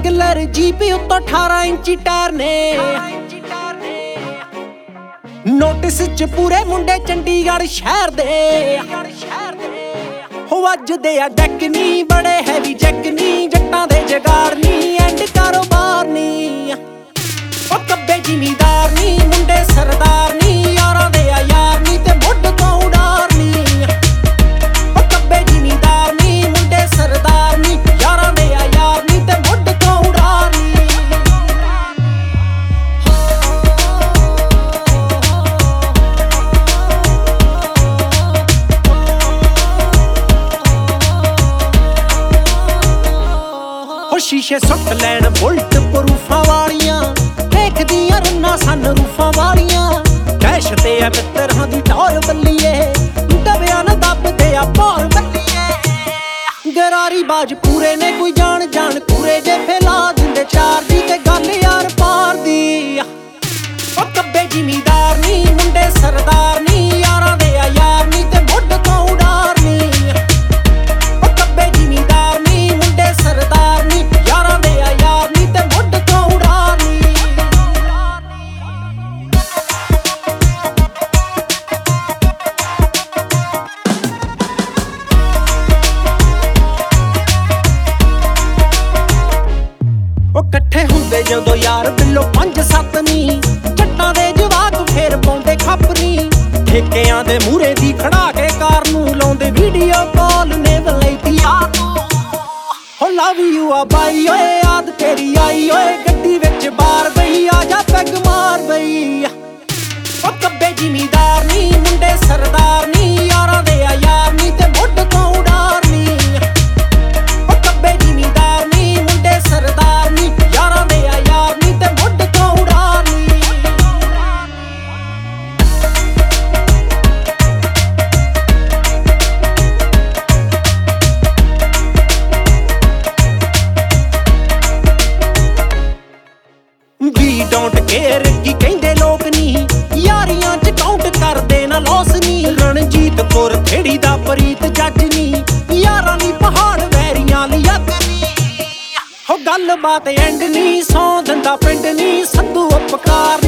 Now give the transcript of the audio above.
Regular jeep ਉੱਤੋਂ 18 ਇੰਚੀ tyre ਨੇ। ਨੋਟਿਸ ਚ ਪੂਰੇ ਮੁੰਡੇ ਚੰਡੀਗੜ੍ਹ ਸ਼ਹਿਰ ਦੇ। ਹੋ ਵੱਜਦੇ ਆ ਡੈਕ ਨੀ ਬੜੇ ਹੈਵੀ ਜੈਕ ਨੀ, ਜੱਟਾਂ ਦੇ ਜਗਾੜ ਨੀ ਐਂਡ ਕਾਰੋਬਾਰ ਨੀ। ਉਹ ਕੱਬੇ ਜ਼ਿਮੀਦਾਰ ਨੀ ਮੁੰਡੇ ਸਰਦਾਰ ਨੀ, ਯਾਰਾਂ ਦੇ ਆ ਯਾਰ ਨੀ ਤੇ ਮੁੱਢ ਤੋਂ ਉਡਾਰ ਨੀ। ਉਹ ਕੱਬੇ ਜ਼ਿਮੀਦਾਰ ਨੀ ਮੁੰਡੇ ਸਰਦਾਰ ਨੀ, ਯਾਰਾਂ ਦੇ ਆ ਯਾਰ ਨੀ ਤੇ ਮੁੱਢ ਤੋਂ ਉਡਾਰ ਨੀ। ਉਹ ਸ਼ੀਸ਼ੇ ਸੁੱਟ ਲੈਣ ਬੁਲਟ ਪ੍ਰੂਫਾਂ ਵਾਲੀਆਂ, ਦੇਖਦੀਆਂ ਰੰਨਾਂ ਸਨ ਰੂਫਾਂ ਵਾਲੀਆਂ। ਕੈਸ਼ ਤੇ ਆ ਮਿੱਤਰਾਂ ਦੀ ਟੌਰ ਬੱਲੀਏ, ਦਬਿਆ ਨਾ ਦੱਬਦੇ ਆ ਭੌਰ ਬੱਲੀਏ। ਗਰਾਰੀ ਬਾਜ ਪੂਰੇ ਨੇ ਕੋਈ ਜਾਣ ਜਾਣ ਪੂਰੇ ਜੇ ਫੈਲਾ ਦਿੰਦੇ ਚਾਰ ਦੀ ਤੇ ਗੱਲ ਯਾਰ ਪਾਰ ਦੀ। ਉਹ ਕੱਬੇ ਜ਼ਿਮੀਦਾਰ ਨੀ ਮੁੰਡੇ ਸਰਦਾਰ ਨੀ, ਯਾਰਾਂ ਦੇ ਆ ਯਾਰ ਨੀ ਤੇ ਮੁੱਢ ਤੋਂ ਉਡਾਰ ਨੀ। ਉਹ ਕੱਬੇ ਜ਼ਿਮੀਦਾਰ ਨੀ ਮੁੰਡੇ ਸਰਦਾਰ ਨੀ, ਯਾਰਾਂ ਦੇ ਆ ਯਾਰ ਨੀ ਤੇ ਮੁੱਢ ਤੋਂ ਉਡਾਰ ਨੀ। ਉਹ ਇਕੱਠੇ ਹੁੰਦੇ ਜਦੋਂ ਯਾਰ ਬਿੱਲੋ 5-7 ਨੀ, ਜੱਟਾਂ ਦੇ ਜਵਾਕ ਫੇਰ ਪਾਉਂਦੇ ਖੱਪ ਨੀ। ਠੇਕਿਆਂ ਦੇ ਮੂਹਰੇ ਦੀ ਖੜਾ ਕੇ ਕਾਰ ਨੂੰ ਲਾਉਂਦੇ ਵੀਡੀਓ ਕਾਲ ਨੇ ਵਲੈਤੀ ਯਾਰ ਨੂੰ। ਹੋ ਲਵ ਯੂ ਆ ਬਾਈ ਓਏ ਯਾਦ ਤੇਰੀ ਆਈ ਓਏ, ਗੱਡੀ ਵਿੱਚ ਬਾਰ ਬਈ ਆ ਜਾ ਪੈਗ ਮਾਰ ਬਈ। ਉਹ ਕੱਬੇ ਜ਼ਿਮੀਦਾਰ ਨੀ ਮੁੰਡੇ ਸਰਦਾਰ ਨੀ, ਯਾਰਾਂ ਦੇ ਆ ਯਾਰ ਨੀ ਤੇ ਮੁੱਢ ਤੋਂ ਉਡਾਰ ਨੀ। ਉਹ ਕੱਬੇ ਜ਼ਿਮੀਦਾਰ ਨੀ ਮੁੰਡੇ ਸਰਦਾਰ ਨੀ, ਯਾਰਾਂ ਦੇ ਆ ਯਾਰ ਨੀ ਤੇ ਮੁੱਢ ਤੋਂ ਉਡਾਰ ਨੀ। ਵੀ ਡੋਂਟ ਕੇਅਰ ਕੀ ਕਹਿੰਦੇ ਲੋਕ ਨੀ, ਯਾਰੀਆਂ ਚ ਕਾਊਂਟ ਕਰਦੇ ਨਾ ਲੋਸ ਨੀ। ਰਣਜੀਤ ਕੌਰ ਖੇੜੀ ਦਾ ਪ੍ਰੀਤ ਜੱਜ ਨੀ, ਯਾਰਾਂ ਨੀ ਪਹਾੜ ਵੈਰੀਆਂ ਲਈ ਅੱਗ ਨੀ। ਹੋ ਗੱਲਬਾਤ ਐਂਡ ਨੀ, ਸੌਂ ਦਿੰਦਾ ਪਿੰਡ ਨੀ, ਸੰਧੂ ਉਪਕਾਰ